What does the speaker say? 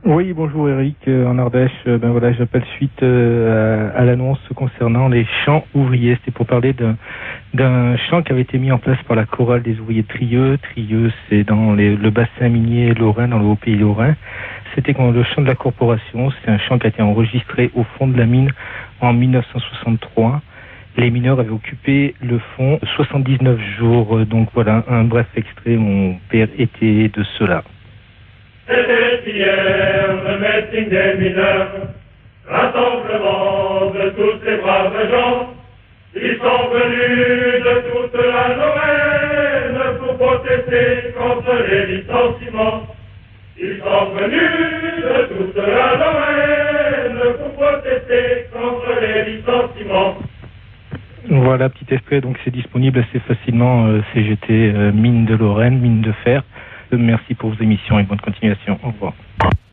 Oui, bonjour Eric, en Ardèche. Ben voilà, j'appelle suite à l'annonce concernant les champs ouvriers. C'était pour parler d'un champ qui avait été mis en place par la chorale des ouvriers de Trieux. Trieux, c'est dans le bassin minier lorrain, dans le Haut-Pays lorrain. C'était le champ de la corporation. C'est un champ qui a été enregistré au fond de la mine en 1963. Les mineurs avaient occupé le fond 79 jours. Donc voilà, un bref extrait. Mon père était de cela. C'était hier le meeting des mineurs, rassemblement de tous ces braves gens. Ils sont venus de toute la Lorraine pour protester contre les licenciements. Ils sont venus de toute la Lorraine pour protester contre les licenciements. Voilà, petit extrait, donc c'est disponible assez facilement, CGT Mine de Lorraine, mine de fer. Merci pour vos émissions et bonne continuation. Au revoir.